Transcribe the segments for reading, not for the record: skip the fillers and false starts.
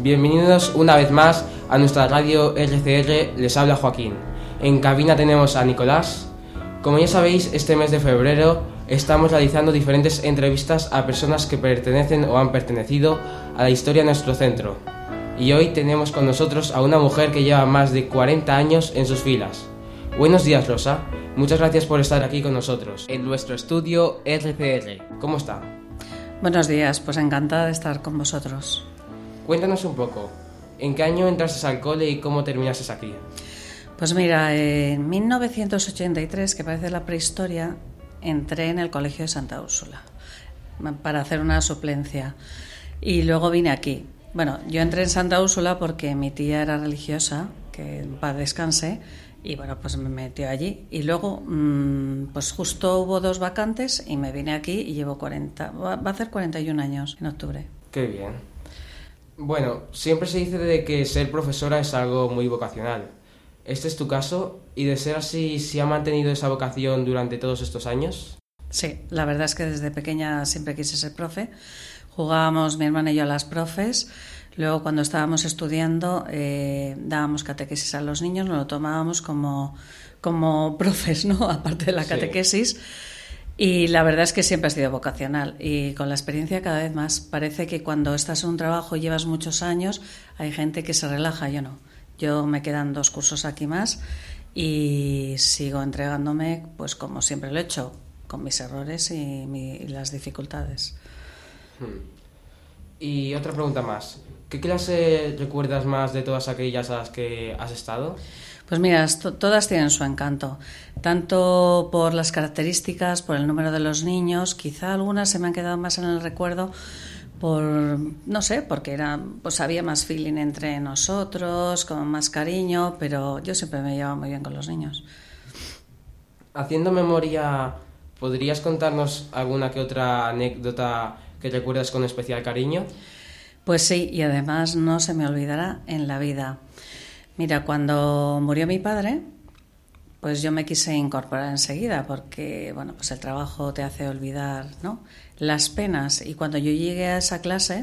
Bienvenidos una vez más a nuestra radio RCR, les habla Joaquín. En cabina tenemos a Nicolás. Como ya sabéis, este mes de febrero estamos realizando diferentes entrevistas a personas que pertenecen o han pertenecido a la historia de nuestro centro. Y hoy tenemos con nosotros a una mujer que lleva más de 40 años en sus filas. Buenos días, Rosa. Muchas gracias por estar aquí con nosotros en nuestro estudio RCR. ¿Cómo está? Buenos días, pues encantada de estar con vosotros. Cuéntanos un poco, ¿en qué año entraste al cole y cómo terminaste aquí? Pues mira, en 1983, que parece la prehistoria, entré en el Colegio de Santa Úrsula para hacer una suplencia y luego vine aquí. Bueno, yo entré en Santa Úrsula porque mi tía era religiosa, que en paz descanse, y bueno, pues me metió allí. Y luego, pues justo hubo 2 vacantes y me vine aquí y llevo 40, va a hacer 41 años en octubre. Qué bien. Bueno, siempre se dice de que ser profesora es algo muy vocacional. ¿Este es tu caso? ¿Y de ser así, si ha mantenido esa vocación durante todos estos años? Sí, la verdad es que desde pequeña siempre quise ser profe. Jugábamos mi hermana y yo a las profes. Luego, cuando estábamos estudiando, dábamos catequesis a los niños, nos lo tomábamos como profes, ¿no? Aparte de la catequesis. Sí. Y la verdad es que siempre ha sido vocacional. Y con la experiencia cada vez más. Parece que cuando estás en un trabajo y llevas muchos años, hay gente que se relaja, yo no. Yo me quedan 2 cursos aquí más y sigo entregándome, pues como siempre lo he hecho, con mis errores y las dificultades. Y otra pregunta más. ¿Qué clase recuerdas más de todas aquellas a las que has estado? Pues mira, todas tienen su encanto, tanto por las características, por el número de los niños, quizá algunas se me han quedado más en el recuerdo por, no sé, porque pues había más feeling entre nosotros, con más cariño, pero yo siempre me llevaba muy bien con los niños. Haciendo memoria, ¿podrías contarnos alguna que otra anécdota que recuerdas con especial cariño? Pues sí, y además no se me olvidará en la vida. Mira, cuando murió mi padre, pues yo me quise incorporar enseguida porque, bueno, pues el trabajo te hace olvidar, ¿no?, las penas. Y cuando yo llegué a esa clase,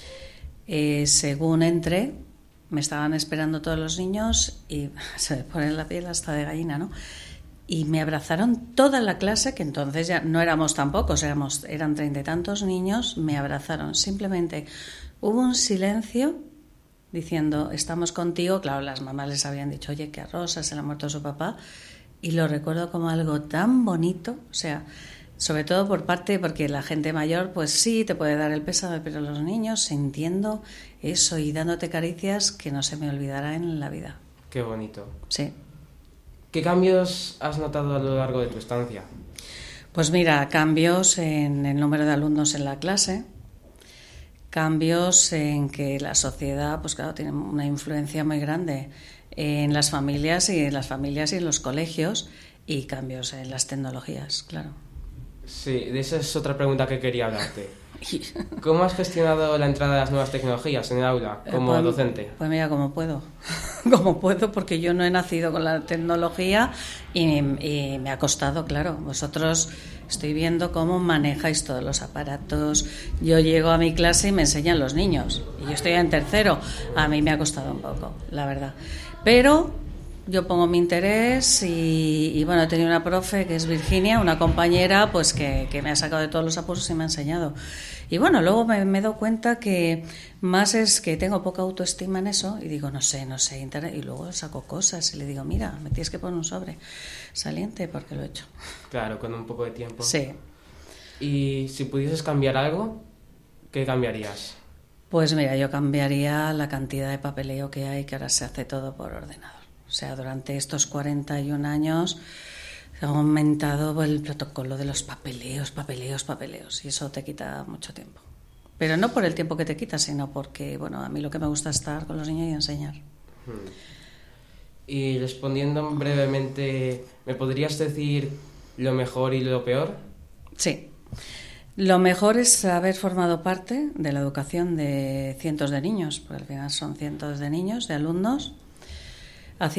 según entré, me estaban esperando todos los niños y se me pone la piel hasta de gallina, ¿no? Y me abrazaron toda la clase, que entonces ya no éramos tan pocos, eran 30 y tantos niños, me abrazaron. Simplemente hubo un silencio diciendo, estamos contigo. Claro, las mamás les habían dicho, oye, que a Rosa se le ha muerto su papá. Y lo recuerdo como algo tan bonito, o sea, sobre todo porque la gente mayor, pues sí, te puede dar el pésame, pero los niños sintiendo eso y dándote caricias que no se me olvidará en la vida. Qué bonito. Sí. ¿Qué cambios has notado a lo largo de tu estancia? Pues mira, cambios en el número de alumnos en la clase, cambios en que la sociedad, pues claro, tiene una influencia muy grande en las familias y en los colegios, y cambios en las tecnologías, claro. Sí, de esa es otra pregunta que quería hablarte. ¿Cómo has gestionado la entrada de las nuevas tecnologías en el aula como docente? Pues mira, como puedo. Como puedo, porque yo no he nacido con la tecnología y me ha costado, claro. Vosotros estoy viendo cómo manejáis todos los aparatos. Yo llego a mi clase y me enseñan los niños. Y yo estoy en tercero. A mí me ha costado un poco, la verdad. Pero yo pongo mi interés y bueno, he tenido una profe que es Virginia, una compañera, pues que me ha sacado de todos los apuros y me ha enseñado. Y bueno, luego me he dado cuenta que más es que tengo poca autoestima en eso y digo, no sé, internet, y luego saco cosas y le digo, mira, me tienes que poner un sobre saliente porque lo he hecho. Claro, con un poco de tiempo. Sí. Y si pudieses cambiar algo, ¿qué cambiarías? Pues mira, yo cambiaría la cantidad de papeleo que hay, que ahora se hace todo por ordenador. O sea, durante estos 41 años ha aumentado el protocolo de los papeleos, y eso te quita mucho tiempo. Pero no por el tiempo que te quita, sino porque, bueno, a mí lo que me gusta es estar con los niños y enseñar. Y respondiendo brevemente, ¿me podrías decir lo mejor y lo peor? Sí. Lo mejor es haber formado parte de la educación de cientos de niños, porque al final son cientos de niños, de alumnos,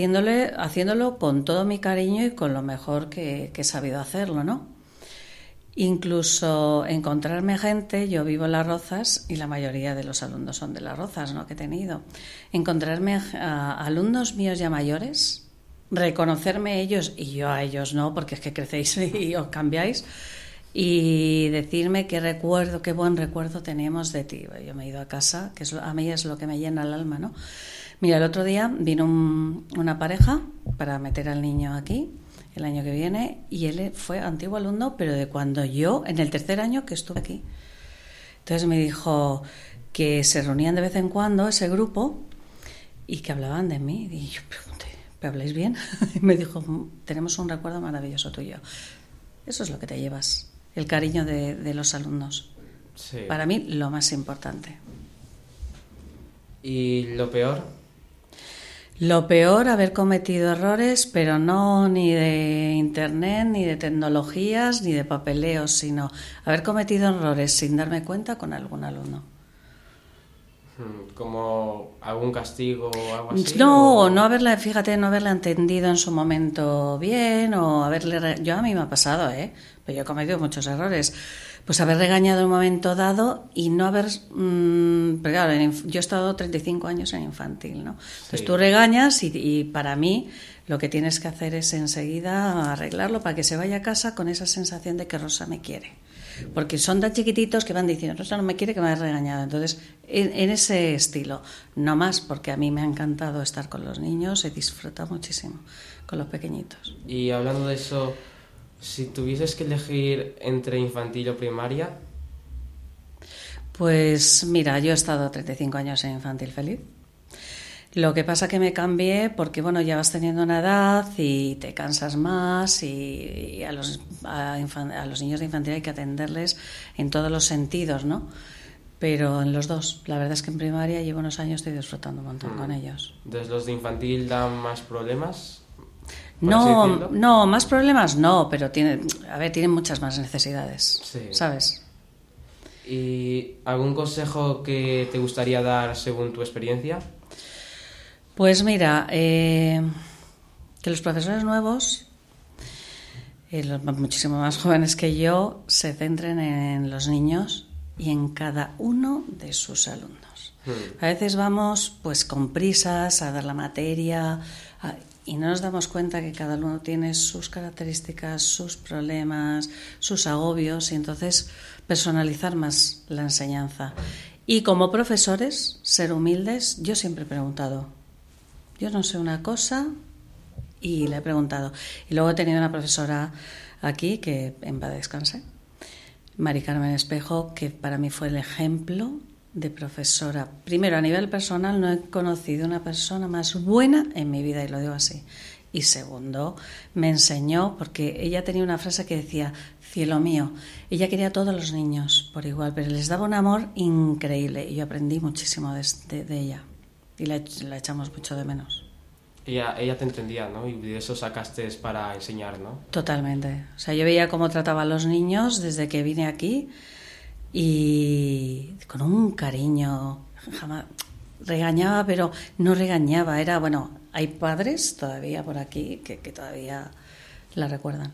haciéndolo con todo mi cariño y con lo mejor que he sabido hacerlo, ¿no? Incluso encontrarme gente, yo vivo en Las Rozas y la mayoría de los alumnos son de Las Rozas, ¿no?, que he tenido. Encontrarme a alumnos míos ya mayores, reconocerme ellos y yo a ellos no, porque es que crecéis y os cambiáis, y decirme qué buen recuerdo teníamos de ti. Yo me he ido a casa, que a mí es lo que me llena el alma, ¿no? Mira, el otro día vino una pareja para meter al niño aquí el año que viene, y él fue antiguo alumno, pero de cuando yo, en el tercer año que estuve aquí. Entonces me dijo que se reunían de vez en cuando ese grupo y que hablaban de mí. Y yo pregunté, ¿pero habláis bien? Y me dijo, tenemos un recuerdo maravilloso tuyo. Eso es lo que te llevas, el cariño de los alumnos. Sí. Para mí, lo más importante. ¿Y lo peor? Lo peor, haber cometido errores, pero no ni de internet, ni de tecnologías, ni de papeleos, sino haber cometido errores sin darme cuenta con algún alumno. ¿Como algún castigo o algo así? No, ¿o? no haberla, fíjate, no haberla entendido en su momento bien, o haberle... Yo a mí me ha pasado, pero yo he cometido muchos errores. Pues haber regañado en un momento dado y no haber... pero claro, yo he estado 35 años en infantil, ¿no? Entonces Sí. tú regañas y para mí lo que tienes que hacer es enseguida arreglarlo para que se vaya a casa con esa sensación de que Rosa me quiere. Porque son tan chiquititos que van diciendo, Rosa no me quiere, que me ha regañado. Entonces, en ese estilo, no más, porque a mí me ha encantado estar con los niños, he disfrutado muchísimo con los pequeñitos. Y hablando de eso, si tuvieses que elegir entre infantil o primaria... Pues mira, yo he estado 35 años en infantil feliz. Lo que pasa que me cambié porque, bueno, ya vas teniendo una edad y te cansas más y a los niños de infantil hay que atenderles en todos los sentidos, ¿no? Pero en los dos, la verdad es que en primaria llevo unos años, estoy disfrutando un montón con ellos. ¿Entonces los de infantil dan más problemas? ¿Por así decirlo? No, más problemas no, pero tienen muchas más necesidades, Sí. ¿sabes? ¿Y algún consejo que te gustaría dar según tu experiencia? Pues mira, que los profesores nuevos, los muchísimo más jóvenes que yo, se centren en los niños y en cada uno de sus alumnos. A veces vamos pues con prisas a dar la materia y no nos damos cuenta que cada alumno tiene sus características, sus problemas, sus agobios, y entonces personalizar más la enseñanza. Y como profesores, ser humildes. Yo siempre he preguntado, yo no sé una cosa, y le he preguntado. Y luego he tenido una profesora aquí, que en paz descanse, Mari Carmen Espejo, que para mí fue el ejemplo de profesora. Primero, a nivel personal, no he conocido una persona más buena en mi vida, y lo digo así. Y segundo, me enseñó, porque ella tenía una frase que decía, cielo mío, ella quería a todos los niños por igual, pero les daba un amor increíble, y yo aprendí muchísimo de ella, y la echamos mucho de menos. Ella te entendía, ¿no? Y de eso sacaste para enseñar, ¿no? Totalmente. O sea, yo veía cómo trataba a los niños desde que vine aquí, y con un cariño. Jamás regañaba, pero no regañaba. Era, bueno, hay padres todavía por aquí que todavía la recuerdan.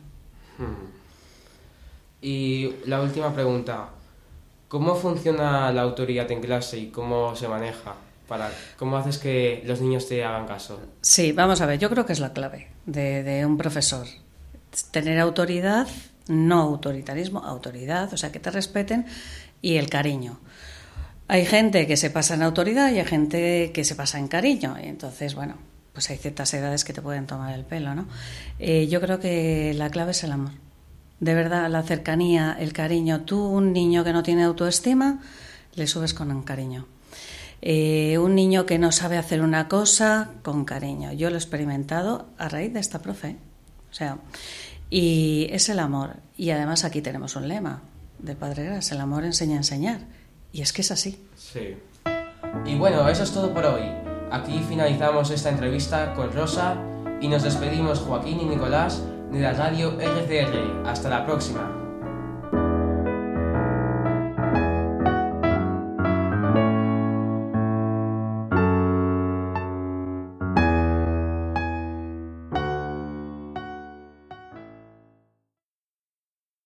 Y la última pregunta, ¿cómo funciona la autoridad en clase y cómo se maneja? ¿Cómo haces que los niños te hagan caso? Sí, vamos a ver, yo creo que es la clave de un profesor. Tener autoridad, no autoritarismo, autoridad, o sea, que te respeten, y el cariño. Hay gente que se pasa en autoridad y hay gente que se pasa en cariño, y entonces, bueno, pues hay ciertas edades que te pueden tomar el pelo, ¿no? Yo creo que la clave es el amor. De verdad, la cercanía, el cariño. Tú, un niño que no tiene autoestima, le subes con un cariño. Un niño que no sabe hacer una cosa, con cariño. Yo lo he experimentado a raíz de esta profe. O sea, y es el amor. Y además aquí tenemos un lema del Padre Gras, el amor enseña a enseñar. Y es que es así. Sí. Y bueno, eso es todo por hoy. Aquí finalizamos esta entrevista con Rosa y nos despedimos Joaquín y Nicolás de la radio RCR. Hasta la próxima.